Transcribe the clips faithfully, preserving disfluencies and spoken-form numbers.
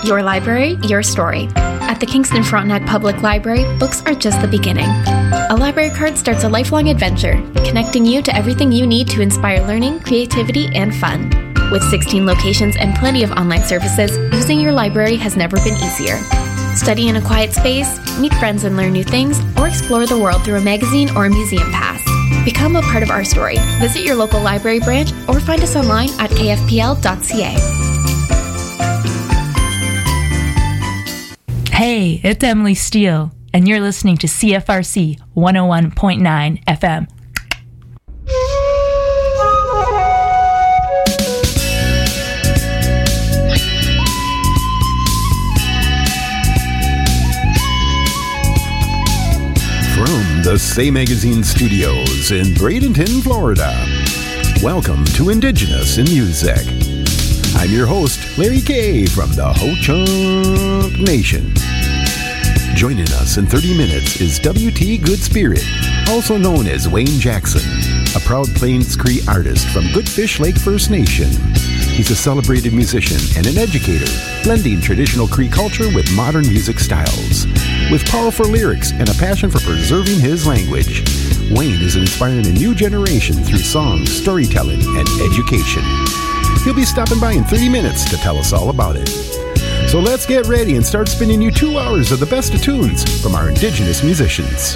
Your library, your story. At the Kingston Frontenac Public Library, books are just the beginning. A library card starts a lifelong adventure, connecting you to everything you need to inspire learning, creativity, and fun. With sixteen locations and plenty of online services, using your library has never been easier. Study in a quiet space, meet friends and learn new things, or explore the world through a magazine or a museum pass. Become a part of our story. Visit your local library branch or find us online at k f p l dot c a. Hey, it's Emily Steele, and you're listening to C F R C one oh one point nine F M. From the Say Magazine studios in Bradenton, Florida, welcome to Indigenous in Music. I'm your host, Larry Kay from the Ho-Chunk Nation. Joining us in thirty minutes is W T Good Spirit, also known as Wayne Jackson, a proud Plains Cree artist from Goodfish Lake First Nation. He's a celebrated musician and an educator, blending traditional Cree culture with modern music styles. With powerful lyrics and a passion for preserving his language, Wayne is inspiring a new generation through song, storytelling, and education. He'll be stopping by in thirty minutes to tell us all about it. So let's get ready and start spinning you two hours of the best of tunes from our Indigenous musicians.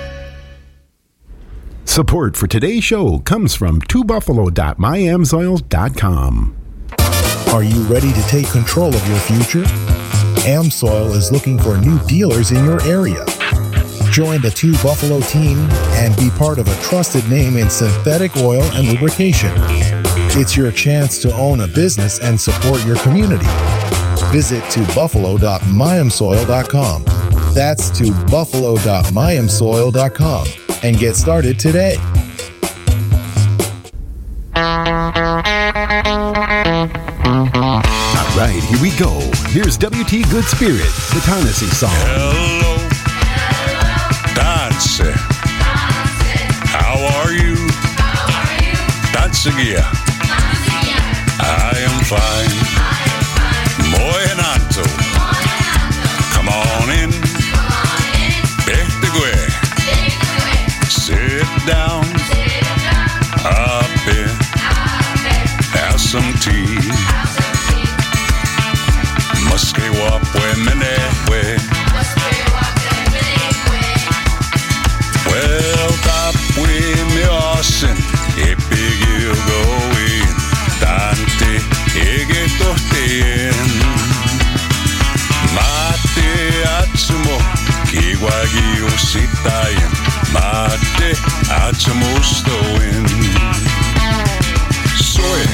Support for today's show comes from two buffalo dot my amsoil dot com. Are you ready to take control of your future? AmSoil is looking for new dealers in your area. Join the Two Buffalo team and be part of a trusted name in synthetic oil and lubrication. It's your chance to own a business and support your community. Visit two buffalo dot my amsoil dot com. That's two buffalo dot my amsoil dot com and get started today. All right, here we go. Here's W T Good Spirit, the Tennessee song. Hello, Dance. How are you? Dance again. I am fine. Moenato. Come on in. Behtegwe. Sit down. Up here. Have some tea. Muske wapwe menewe. Well, tap we me asen. Epigil going. Dante ege tohtien. Mate atsumo. Kiwagi ositayen. Mate atsumo stoin. Soy.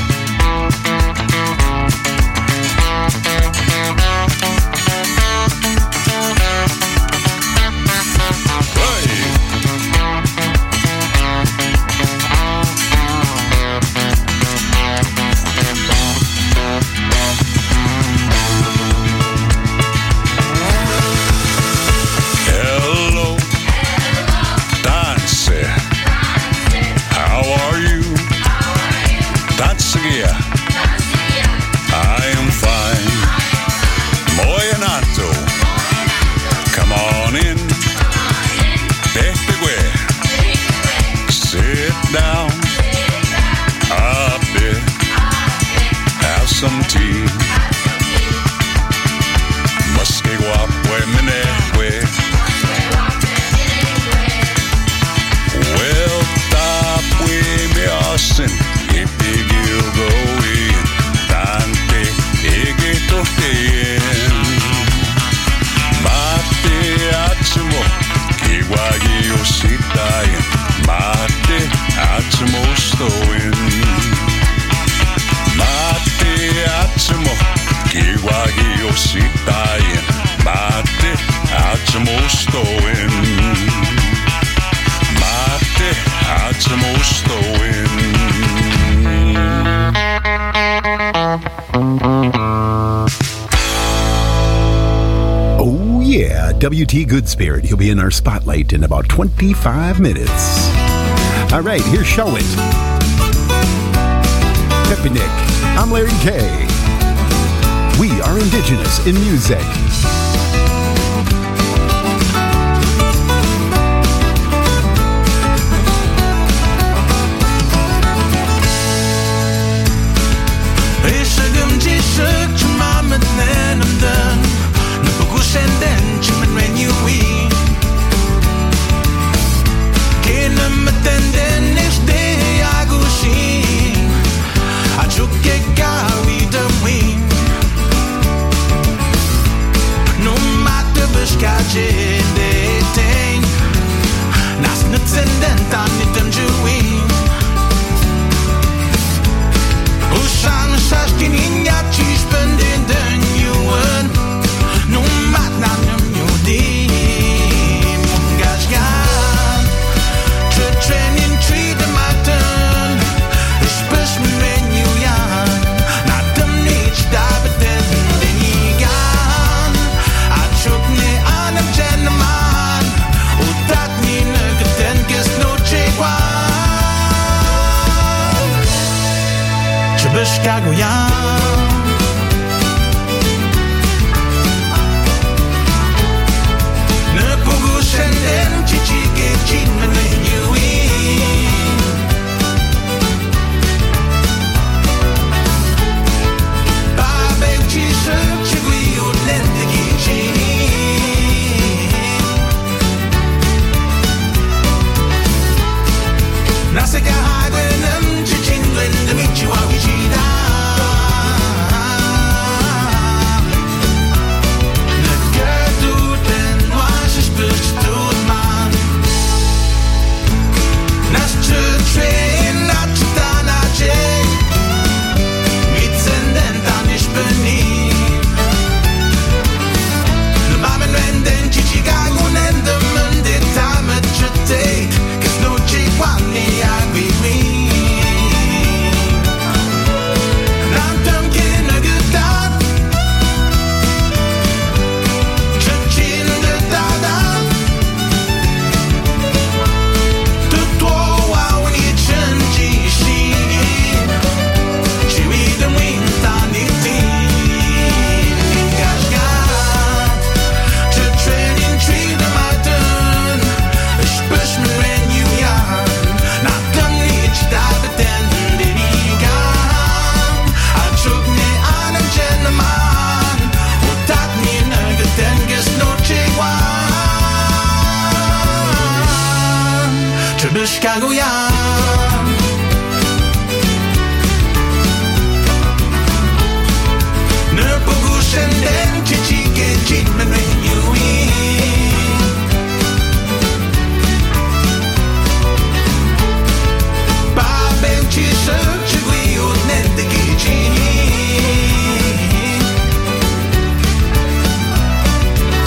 W T Good Spirit. He'll be in our spotlight in about twenty-five minutes. All right, here's Show It. Peppy Nick. I'm Larry Kay. We are indigenous in music.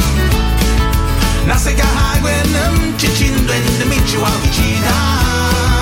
Nasika hagwenum chichin dwen de michi wa wichida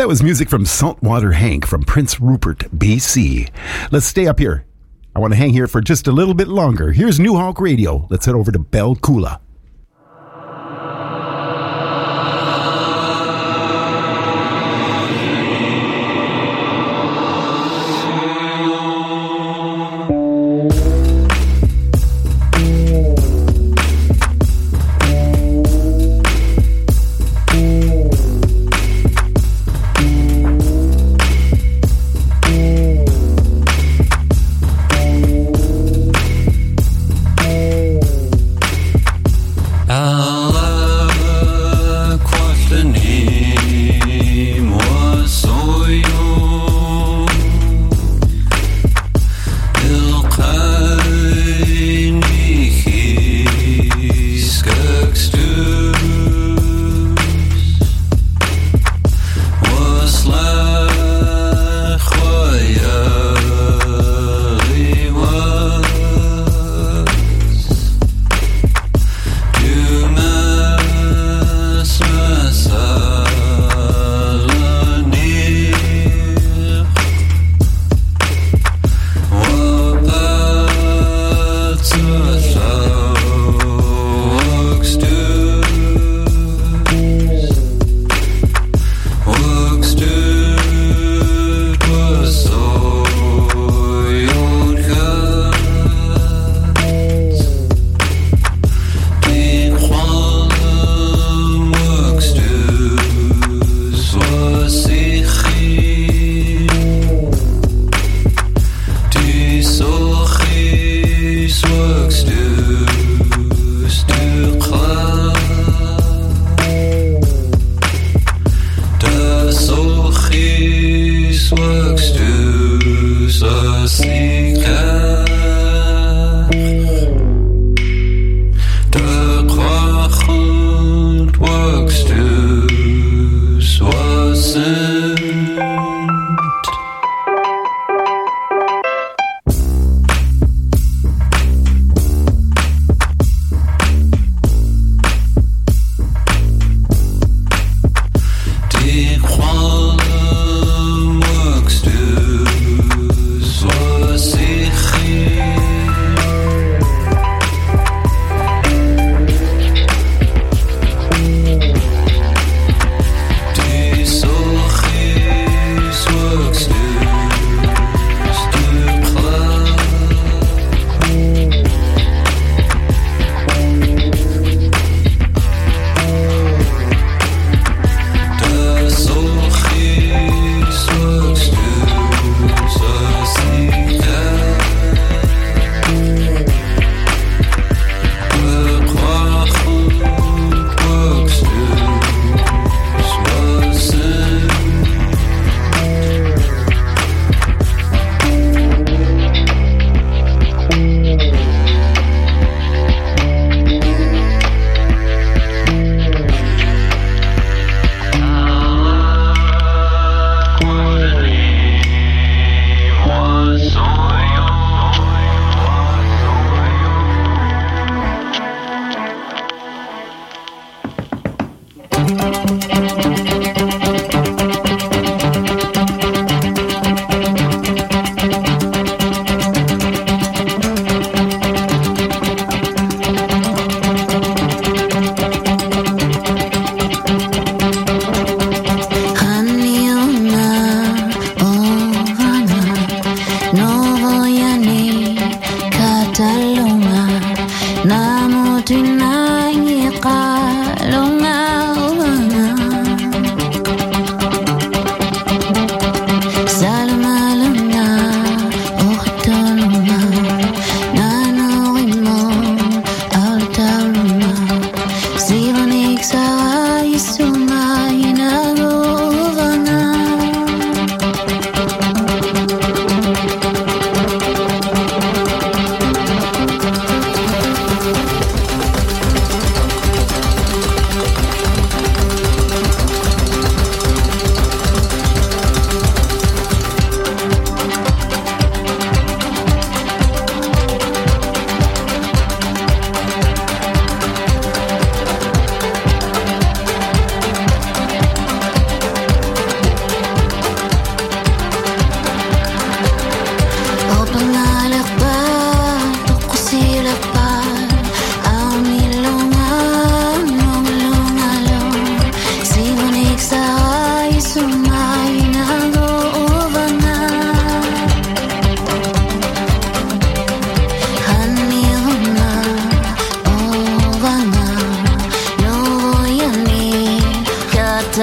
That was music from Saltwater Hank from Prince Rupert, B C. Let's stay up here. I want to hang here for just a little bit longer. Here's New Hawk Radio. Let's head over to Bell Kula.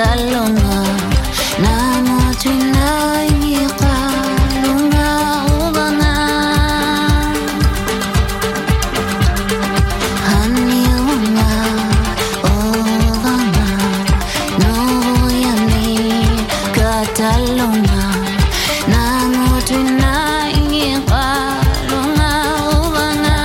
katalonga namo tunai qalunga ubanga hanilunga ubanga no yami katalonga namo tunai qalunga ubanga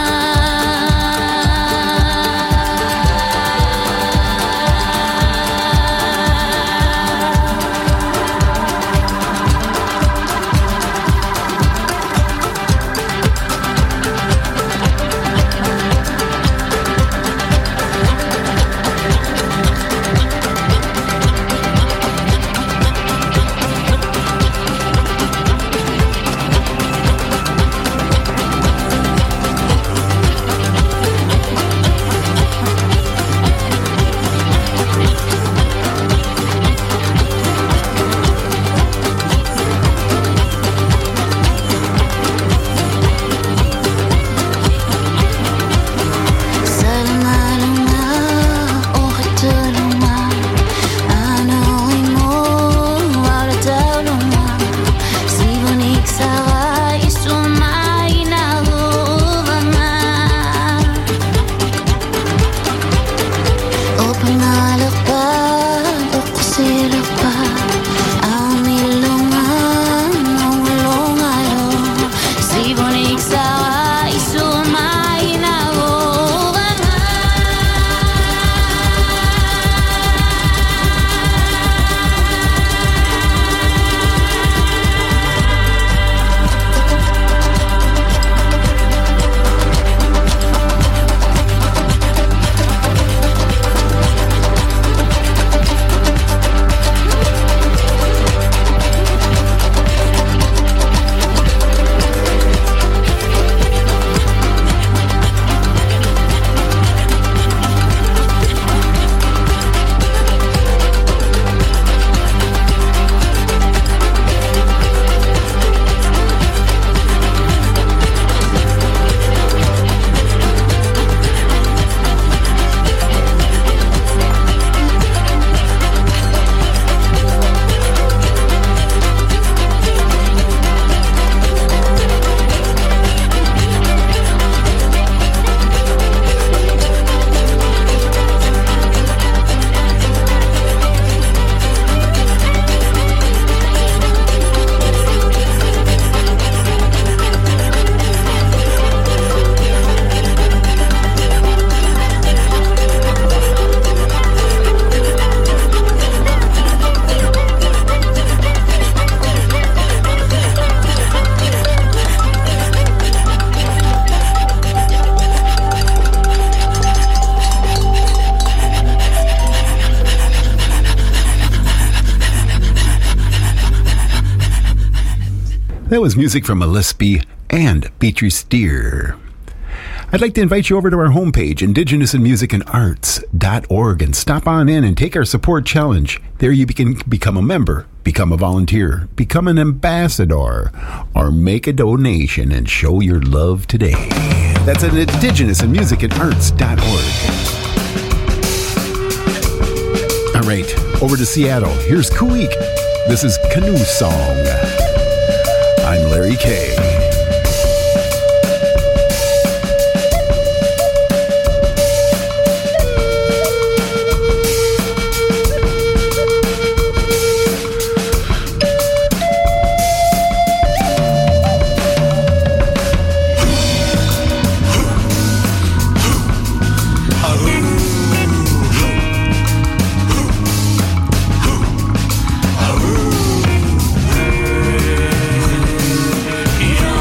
That was music from Gillespie and Beatrice Steer. I'd like to invite you over to our homepage, indigenous in music and arts dot org, and stop on in and take our support challenge. There you can become a member, become a volunteer, become an ambassador, or make a donation and show your love today. That's at indigenous in music and arts dot org. All right, over to Seattle. Here's Kuik. This is Canoe Song. I'm Larry K. Yeah.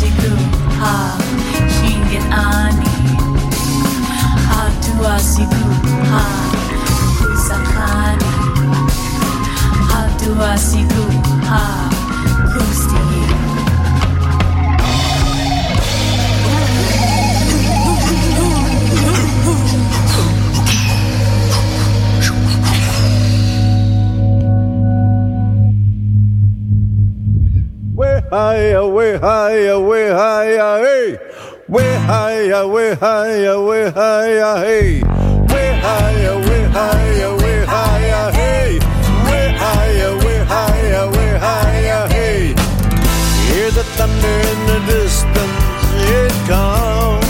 siku ha shingen ani hatua siku ha kusakani hatua siku ha kusti. Higher, way higher, way higher, hey. Way higher, way higher, way higher, hey. Way higher, way higher, way higher, hey. Way higher, way higher, way higher, hey. Hear the thunder in the distance, it comes.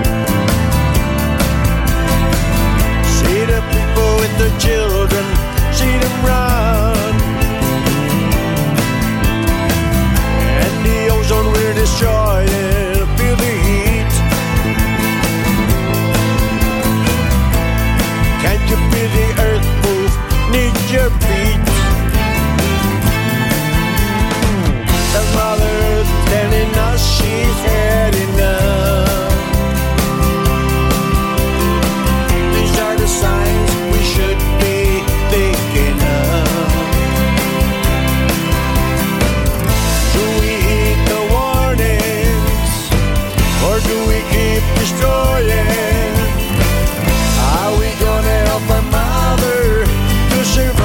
See the people with their children, see them run. The ozone we're destroying, feel the heat. Can't you feel the earth move, need your feet? The Mother Earth telling us she's had enough. These are the signs we should be thinking of. Or do we keep destroying? Are we gonna help our mother to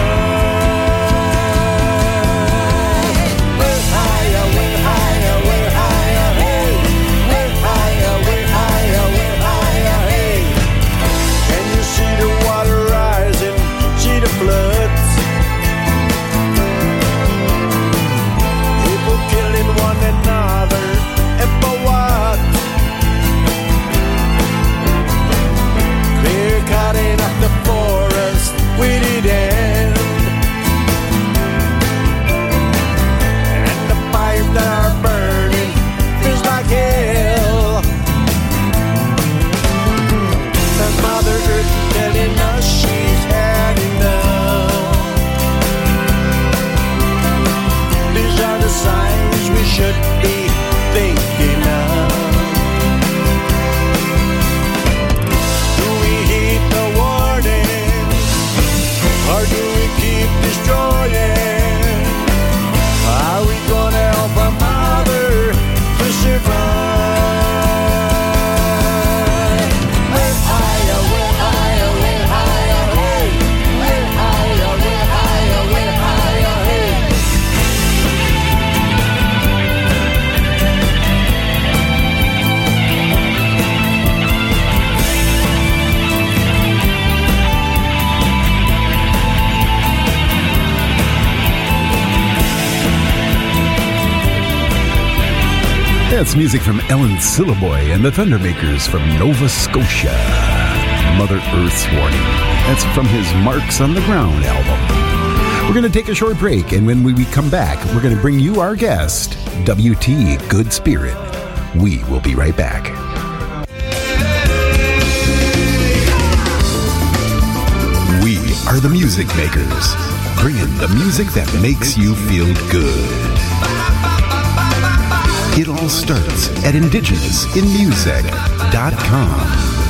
survive? We're higher, we're higher, we're higher, hey. We're higher, we're higher, we're higher, hey. Can you see the water rising? See the floods? People killing one another, and for what? Cutting up the forest, we did end. And the fires that are burning feels like hell. The Mother Earth telling us she's had enough. These are the signs we should be thinking of. Or do we keep destroying? Are we gonna help our mother to survive? We're higher, we're higher, we're higher, hey. We're higher, we're higher, we're higher, hey. That's music from Ellen Sillaboy and the Thundermakers from Nova Scotia. Mother Earth's Warning. That's from his Marks on the Ground album. We're going to take a short break, and when we come back, we're going to bring you our guest, W T Good Spirit. We will be right back. We are the music makers, bringing the music that makes you feel good. It all starts at indigenous in music dot com.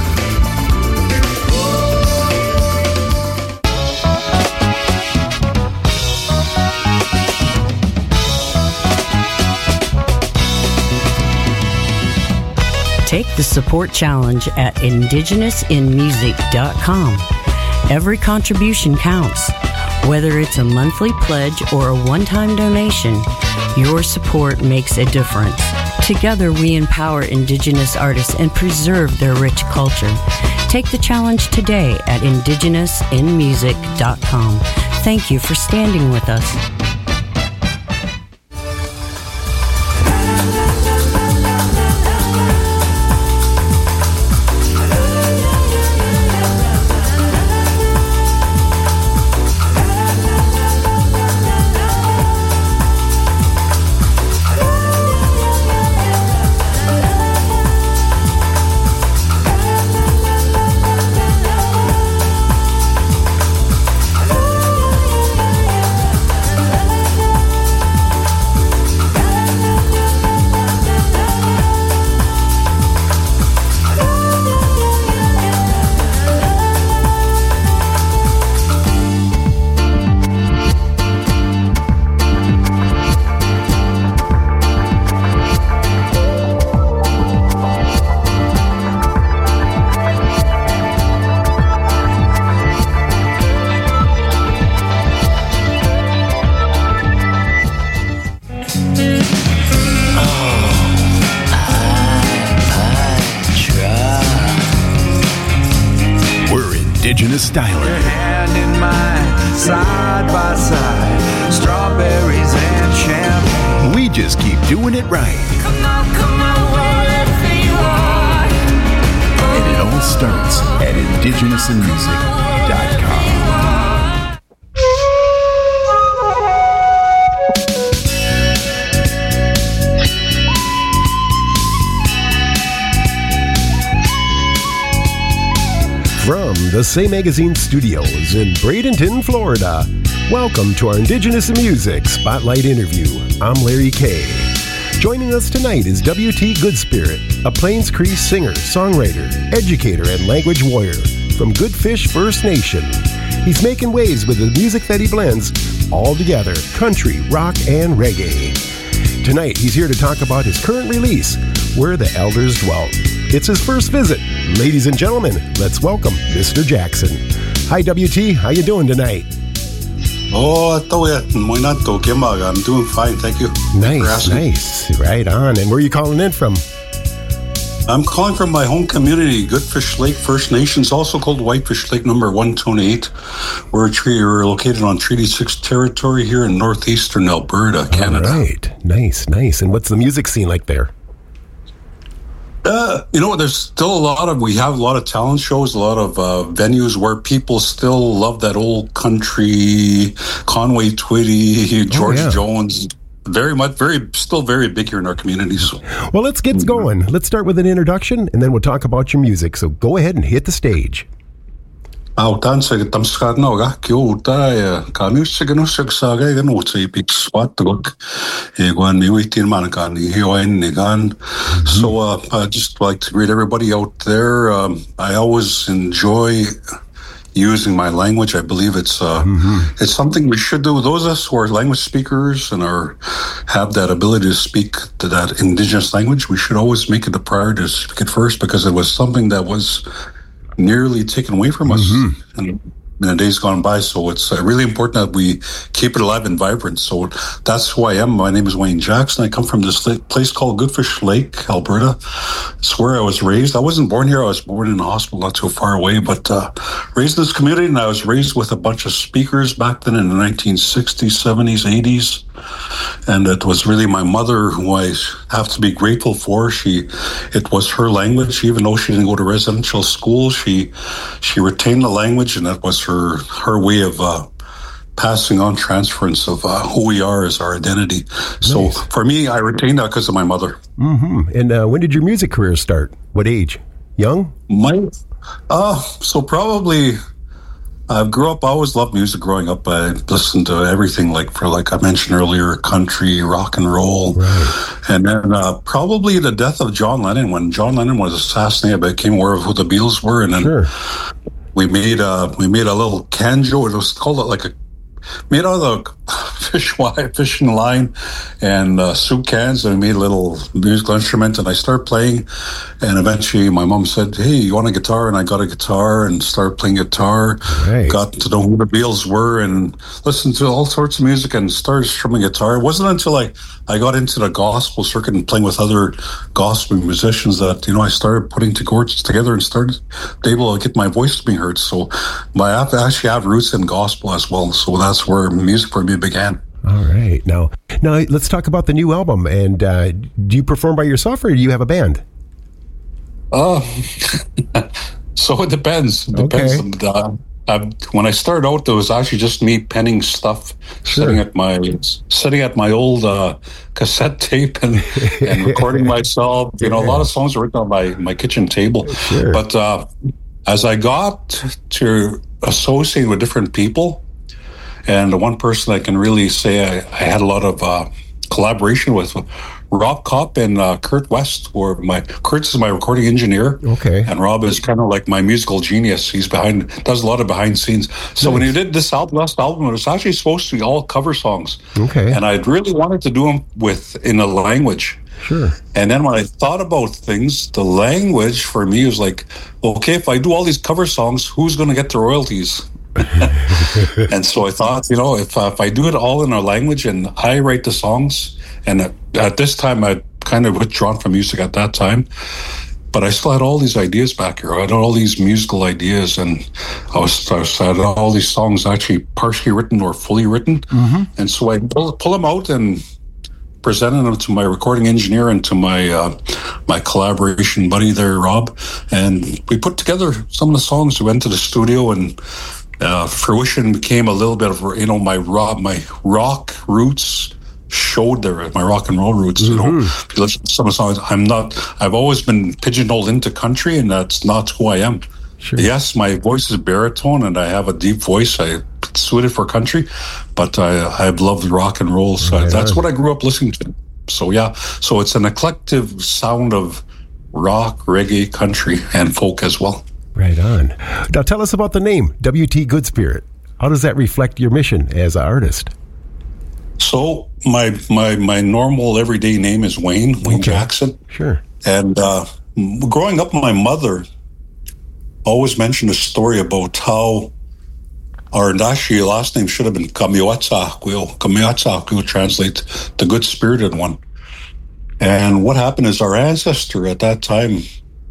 Take the support challenge at indigenous in music dot com. Every contribution counts. Whether it's a monthly pledge or a one-time donation, your support makes a difference. Together, we empower Indigenous artists and preserve their rich culture. Take the challenge today at indigenous in music dot com. Thank you for standing with us. indigenous styling. Your hand in mine, side by side, strawberries and champagne. We just keep doing it right. Come on, come on, wherever you are. And it all starts at indigenous in music dot com. From the Say Magazine studios in Bradenton, Florida, welcome to our Indigenous in Music Spotlight interview. I'm Larry Kay. Joining us tonight is W T Goodspirit, a Plains Cree singer, songwriter, educator, and language warrior from Goodfish First Nation. He's making waves with the music that he blends all together, country, rock, and reggae. Tonight, he's here to talk about his current release, Where the Elders Dwelt. It's his first visit. Ladies and gentlemen, let's welcome Mister Jackson. Hi, W T. How you doing tonight? Oh, I'm doing fine, thank you. Nice, nice. Right on. And where are you calling in from? I'm calling from my home community, Goodfish Lake First Nations, also called Whitefish Lake number one twenty-eight. We're, tre- we're located on Treaty six territory here in northeastern Alberta, Canada. All right. Nice, nice. And what's the music scene like there? Uh, you know, there's still a lot of, we have a lot of talent shows, a lot of uh, venues where people still love that old country, Conway Twitty, George oh, yeah. Jones. Very much, very, still very big here in our communities. Well, let's get going. Let's start with an introduction, and then we'll talk about your music. So go ahead and hit the stage. Autan sa tamskat no ga kiuta kami sigano sagsaga gano sa ipik swat gok egwan miwitin man kan hiwain nigan. So uh, I just like to greet everybody out there. Um, I always enjoy using my language. I believe it's uh, mm-hmm. it's something we should do. Those of us who are language speakers and are have that ability to speak to that indigenous language, we should always make it a priority to speak it first, because it was something that was nearly taken away from us mm-hmm. in, in the days gone by. So it's uh, really important that we keep it alive and vibrant. So that's who I am. My name is Wayne Jackson. I come from this place called Goodfish Lake, Alberta. It's where I was raised. I wasn't born here. I was born in a hospital not too far away, but uh, raised in this community. And I was raised with a bunch of speakers back then in the nineteen sixties, seventies, eighties. And it was really my mother who I have to be grateful for. She, it was her language. Even though she didn't go to residential school, she she retained the language, and that was her her way of uh, passing on transference of uh, who we are as our identity. Nice. So for me, I retained that because of my mother. Mm-hmm. And uh, when did your music career start? What age? Young? My, uh, so probably... I grew up, I always loved music growing up. I listened to everything, like for like I mentioned earlier, country, rock and roll. Right. And then uh, probably the death of John Lennon. When John Lennon was assassinated, I became aware of who the Beatles were. And then sure. we made a, we made a little canjo. It was called like a, made out of the fish wire, fishing line and uh, soup cans, and we made a little musical instrument, and I started playing, and eventually my mom said, hey, you want a guitar? And I got a guitar and started playing guitar, right. Got to know who the Beatles were and listened to all sorts of music and started strumming guitar. It wasn't until I, I got into the gospel circuit and playing with other gospel musicians that, you know, I started putting two chords together and started able to get my voice being heard. So my, I actually have roots in gospel as well, so that's where music for me began. All right. Now, now let's talk about the new album. And uh, do you perform by yourself, or do you have a band? Uh, so it depends. It depends. Okay. Uh, uh, when I started out, there was actually just me penning stuff, sure. sitting at my sitting at my old uh, cassette tape and, and recording myself. You know, yeah. A lot of songs were written on my, my kitchen table. Sure. But uh, as I got to associate with different people, and the one person I can really say I, I had a lot of uh, collaboration with, Rob Kopp and uh, Kurt West were my, Kurt is my recording engineer. Okay. And Rob is kind of like my musical genius. He's behind, does a lot of behind scenes. So nice. When he did this album, last album, it was actually supposed to be all cover songs. Okay. And I'd really wanted to do them with, in a language. Sure. And then when I thought about things, the language for me was like, okay, if I do all these cover songs, who's going to get the royalties? And so I thought, you know, if uh, if I do it all in our language and I write the songs, and at, at this time I'd kind of withdrawn from music at that time, but I still had all these ideas back here. I had all these musical ideas, and I was, I was I had all these songs actually partially written or fully written. Mm-hmm. And so I pull, pull them out and presented them to my recording engineer and to my uh, my collaboration buddy there, Rob. And we put together some of the songs. We went to the studio, and uh, fruition became a little bit of, you know, my rock, my rock roots showed there, my rock and roll roots. Mm-hmm. You know, if you listen to some of the songs, I'm not, I've always been pigeonholed into country, and that's not who I am. Sure. Yes, my voice is baritone, and I have a deep voice. I suited for country, but I, I've loved rock and roll. So right that's on. What I grew up listening to. So yeah, so it's an eclectic sound of rock, reggae, country, and folk as well. Right on. Now tell us about the name, W T Good Spirit. How does that reflect your mission as an artist? So my my my normal everyday name is Wayne, Wayne okay. Jackson. Sure. And uh, growing up, my mother always mentioned a story about how our actually last name should have been Kamiwatsakwil. Kamiwatsakwil translates the good spirited one. And what happened is our ancestor at that time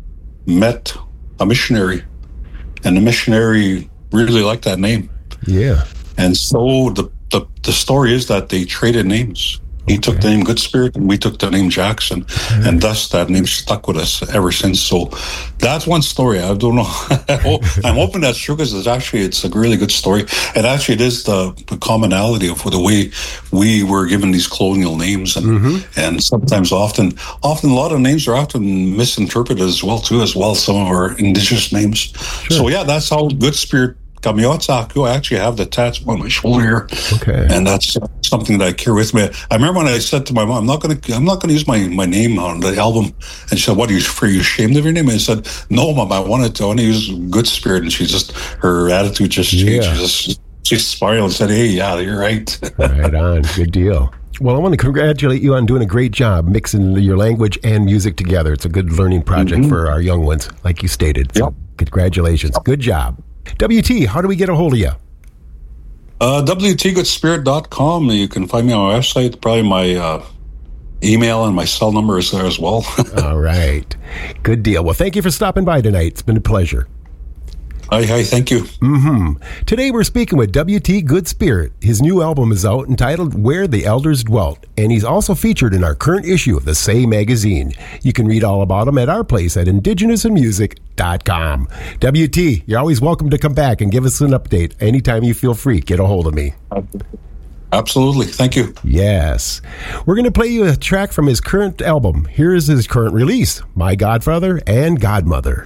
met a missionary, and the missionary really liked that name. Yeah. And so the The, the story is that they traded names. He okay. took the name Good Spirit, and we took the name Jackson, mm-hmm. and thus that name stuck with us ever since. So that's one story. I don't know. I'm hoping that's true, because it's actually it's a really good story, and actually it is the, the commonality of the way we were given these colonial names, and mm-hmm. and sometimes often often a lot of names are often misinterpreted as well too, as well as some of our indigenous names. Sure. So yeah, that's how Good Spirit. Kamiwatsakwil, I actually have the tattoo on my shoulder here, okay. and that's something that I carry with me. I remember when I said to my mom, "I'm not going to, I'm not going to use my, my name on the album," and she said, "What are you? Are you ashamed of your name?" And I said, "No, Mom, I wanted to. I want to use Good Spirit." And she just, her attitude just changed. Yeah. She just, she smiled and said, "Hey, yeah, you're right." Right on, good deal. Well, I want to congratulate you on doing a great job mixing your language and music together. It's a good learning project mm-hmm. for our young ones, like you stated. So, yep. Congratulations, yep. Good job. W T, how do we get a hold of you? Uh, W T good spirit dot com. You can find me on my website. Probably my uh, email and my cell number is there as well. All right. Good deal. Well, thank you for stopping by tonight. It's been a pleasure. Hi, hi, thank you. Mm-hmm. Today we're speaking with W T Good Spirit. His new album is out entitled Where the Elders Dwelt, and he's also featured in our current issue of the Say magazine. You can read all about him at our place at indigenous in music dot com. W T, you're always welcome to come back and give us an update. Anytime you feel free, get a hold of me. Absolutely. Thank you. Yes. We're going to play you a track from his current album. Here is his current release, My Godfather and Godmother.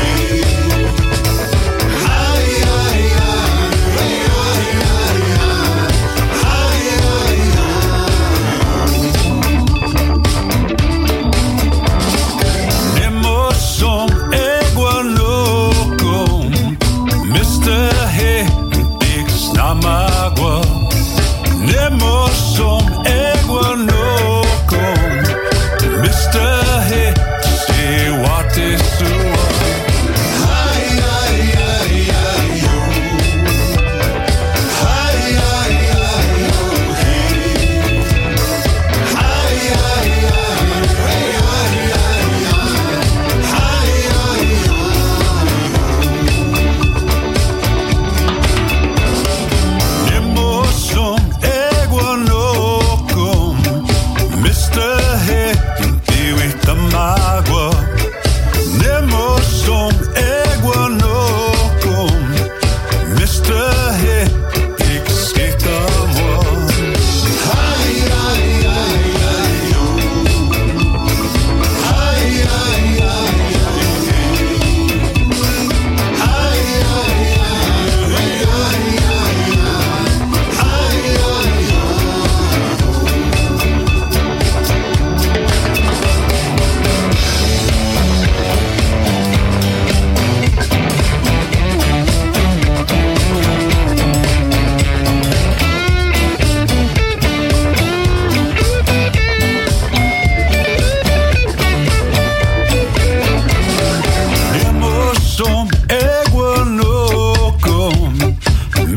Hi,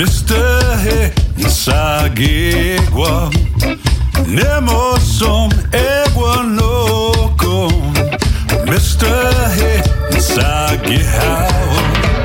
Mister He Nsagigwa Nemo som egwa no kon Mister He Nsagihao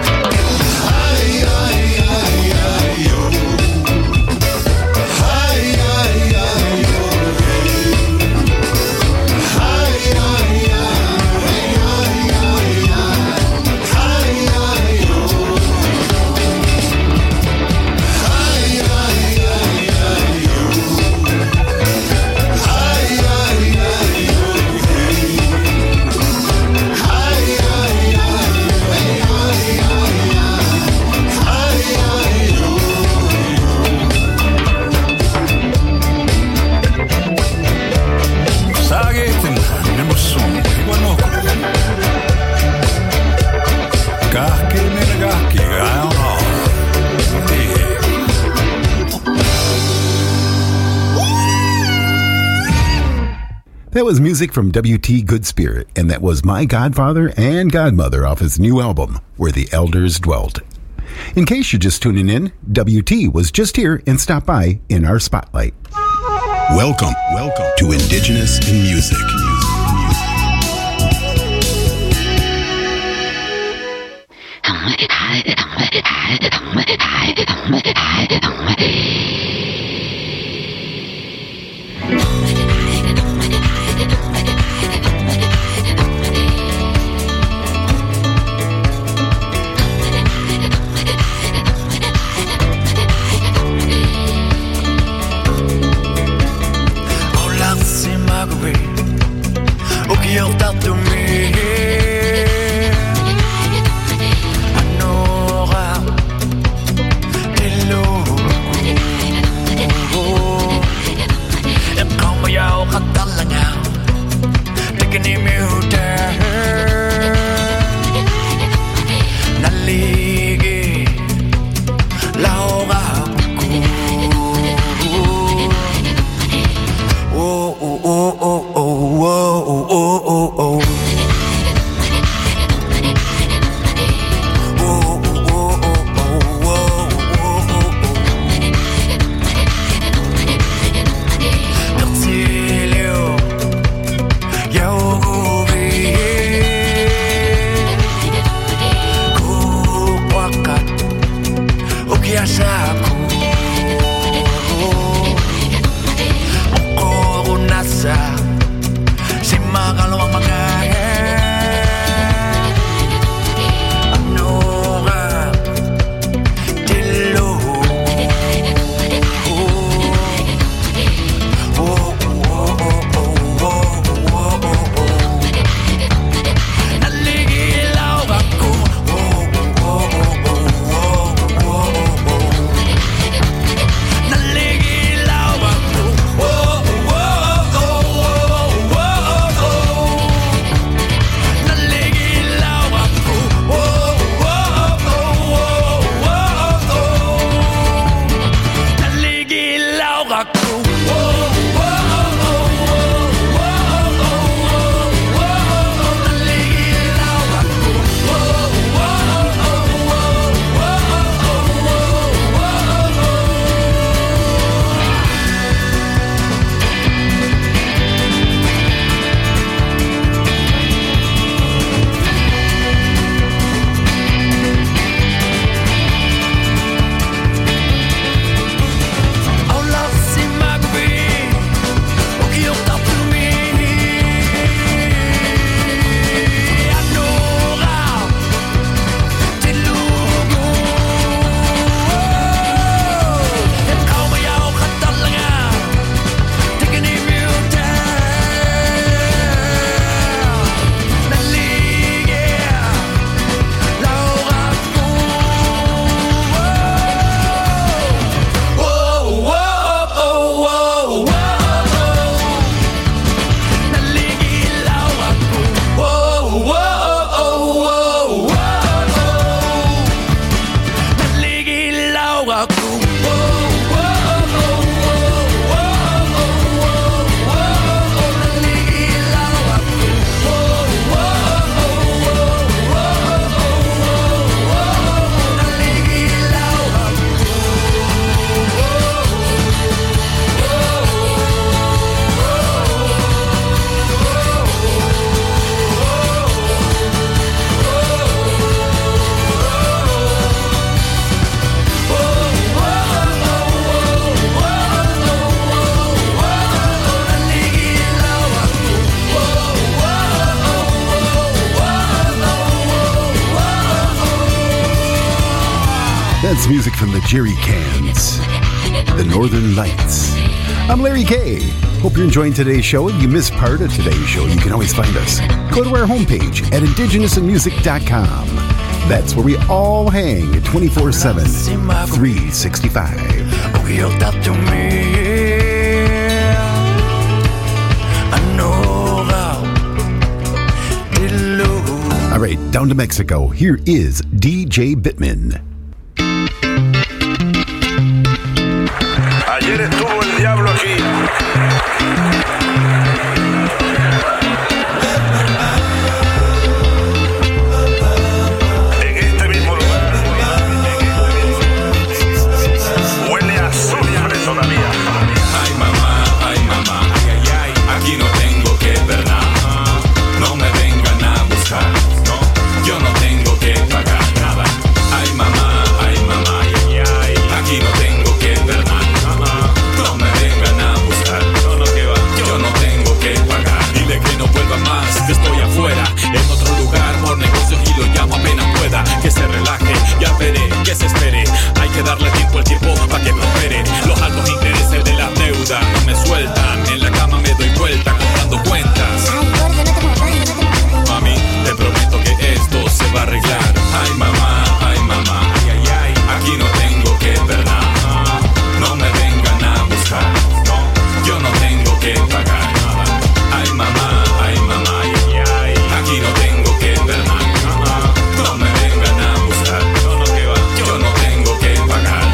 That was music from W T Good Spirit, and that was My Godfather and Godmother off his new album, Where the Elders Dwelt. In case you're just tuning in, W T was just here and stopped by in our spotlight. Welcome, welcome to Indigenous in Music. Oh, That's music from the Jerry Cans, the Northern Lights. I'm Larry K. Hope you're enjoying today's show. If you missed part of today's show, you can always find us. Go to our homepage at indigenous in music dot com. That's where we all hang twenty-four seven, three sixty-five. All right, down to Mexico. Here is D J Bittman. Ayer estuvo el diablo aquí. En este mismo lugar. Huele a azufre todavía. Ay mamá, ay mamá, ay ay ay. Aquí no tengo que ver nada. No me vengan a buscar. No, yo no tengo que pagar nada. Ay mamá, ay mamá, ay ay. Aquí no tengo que ver nada. No me vengan a buscar, no, no, que va. Yo no tengo que pagar. Dile que no vuelva más, que estoy afuera, en otro lugar por negocios y lo llamo apenas pueda. Que se relaje, ya veré, que se espere. Hay que darle tiempo al tiempo para que prospere. Los altos intereses de la deuda no me sueltan. En la cama me doy vuelta contando cuentas. Mami, te prometo que esto se va a arreglar. Ay mamá, ay mamá, ay ay ay. Aquí no tengo que ver nada. No me vengan a buscar, no, yo no tengo que pagar nada. Ay mamá, ay mamá, ay, ay, aquí no tengo que ver nada. No me vengan a buscar, no, no, que va. Yo no tengo que pagar.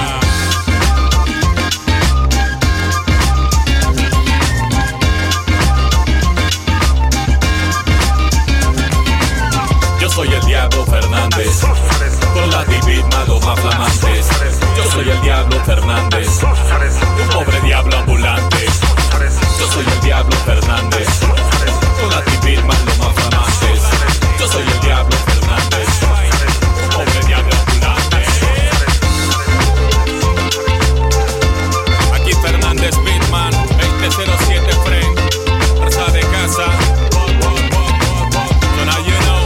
Yo soy el Diablo Fernández, con la divit malos más flamantes. Yo soy el Diablo Fernández, un pobre diablo ambulante. Yo soy el Diablo Fernández, con la divit malos más flamantes. Yo soy el Diablo Fernández, un pobre diablo ambulante. Aquí Fernández Bitman, veinte cero siete Fren, fuerza de casa. So now you know.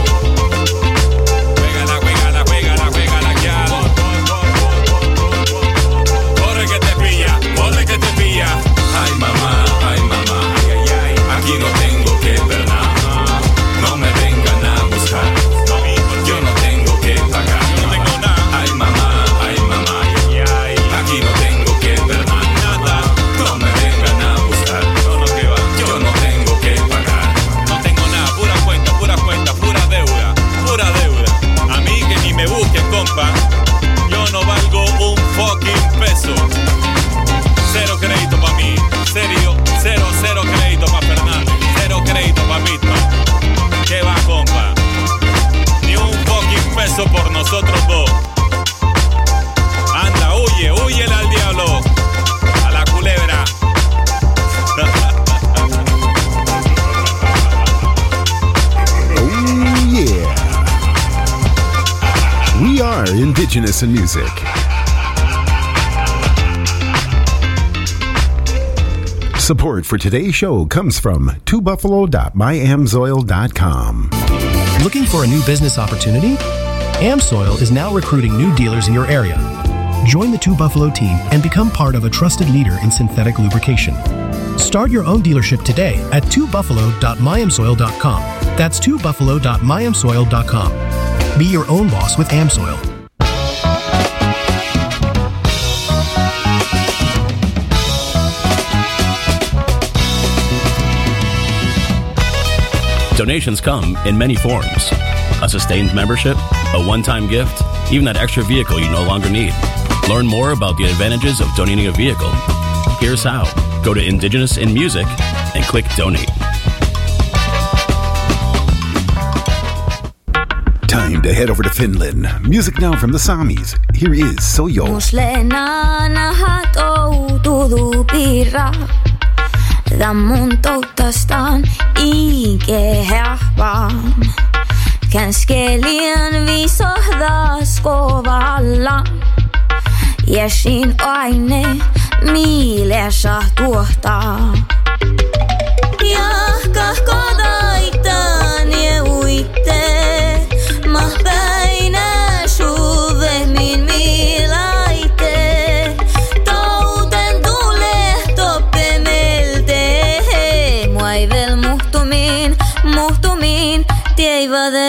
Ay mamá, ay mamá, ay ay ay. Aquí no tengo que ver nada. No me vengan a buscar. Yo no tengo que pagar. Ay mamá, ay mamá, ay ay. Aquí no tengo que ver nada. No me vengan a buscar. Yo no tengo que pagar. No tengo nada, pura cuenta, pura cuenta, pura deuda, pura deuda. A mí que ni me busquen, compa. Yo no valgo un fucking peso. Cero crédito pa' mí, serio, cero, cero crédito pa' Fernández, cero crédito pa' Bitman. ¿Qué va, compa? Ni un fucking peso por nosotros dos. Anda, huye, huyele al diablo, a la culebra. Oh yeah. We are indigenous in music. Support for today's show comes from two buffalo dot my amsoil dot com. Looking for a new business opportunity? AmSoil is now recruiting new dealers in your area. Join the Two Buffalo team and become part of a trusted leader in synthetic lubrication. Start your own dealership today at two buffalo dot my amsoil dot com. That's two buffalo dot my amsoil dot com. Be your own boss with AmSoil. Donations come in many forms. A sustained membership, a one-time gift, even that extra vehicle you no longer need. Learn more about the advantages of donating a vehicle. Here's how. Go to Indigenous in Music and click Donate. Time to head over to Finland. Music now from the Samis. Here is Soyo. Mun touttastaan ikehävään. Känskelien visohdas kovalla. Jäsin aine mielessä tuottaa. Jahkah kodaitaan ja uitte. Mah päinä suvemmin mielessä.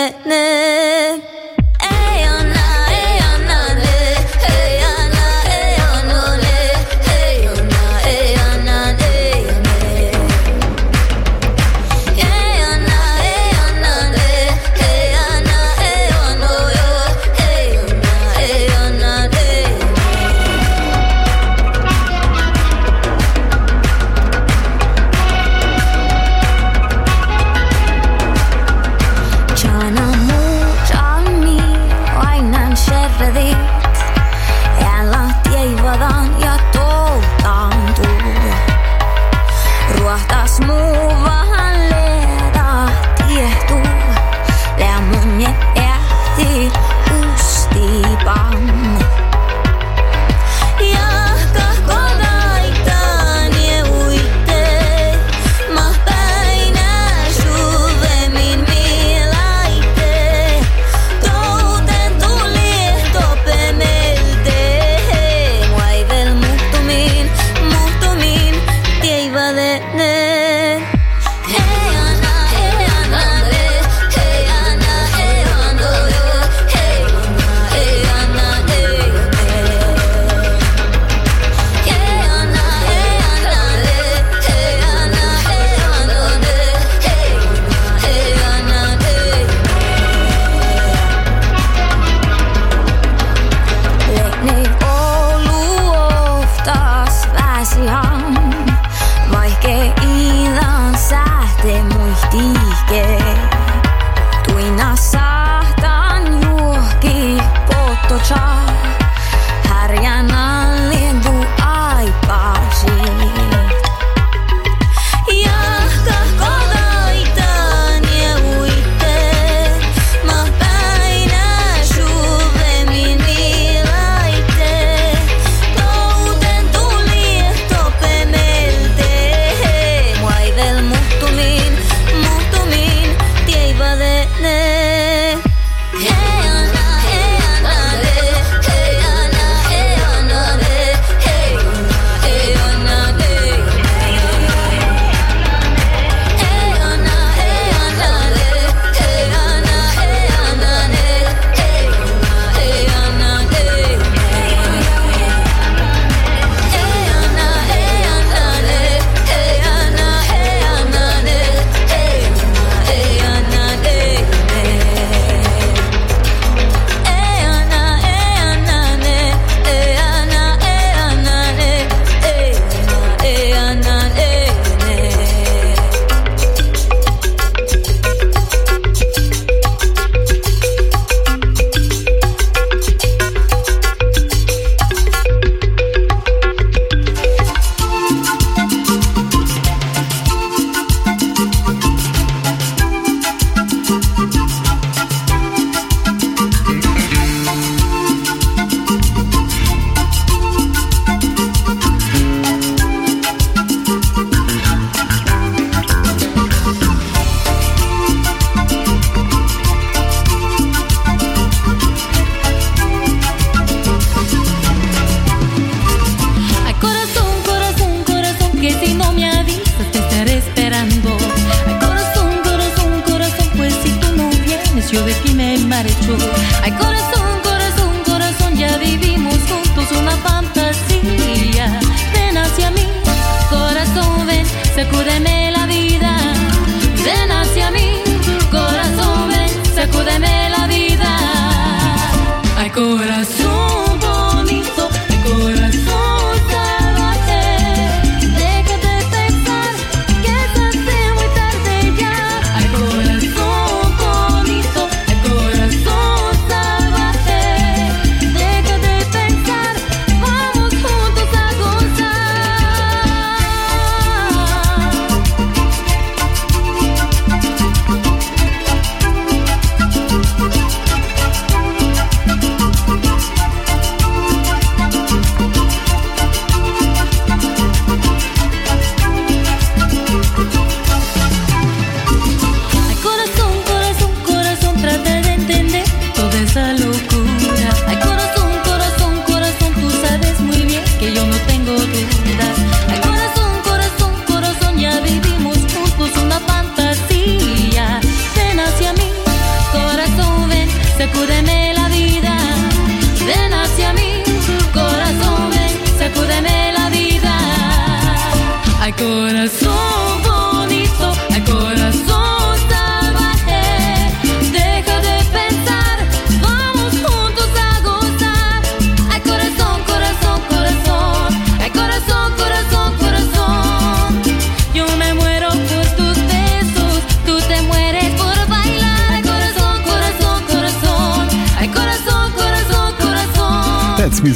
Ven hacia mí, corazón.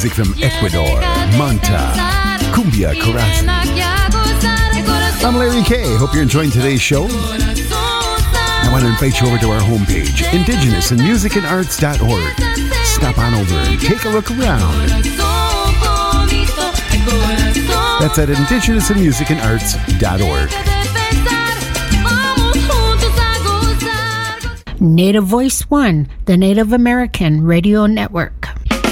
music from Ecuador, Manta, Cumbia Corazon. I'm Larry K. Hope you're enjoying today's show. I want to invite you over to our homepage, indigenous in music and arts dot org. Stop on over and take a look around. That's at indigenous in music and arts dot org. Native Voice One, the Native American Radio Network.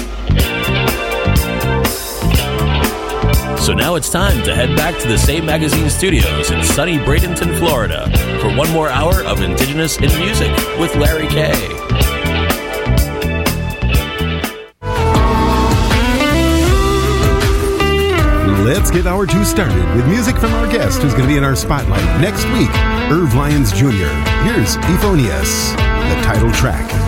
So now it's time to head back to the Say Magazine studios in sunny Bradenton, Florida, for one more hour of Indigenous in Music with Larry K. Let's get hour two started with music from our guest who's going to be in our spotlight next week, Irv Lyons Junior Here's Euphonious, the title track.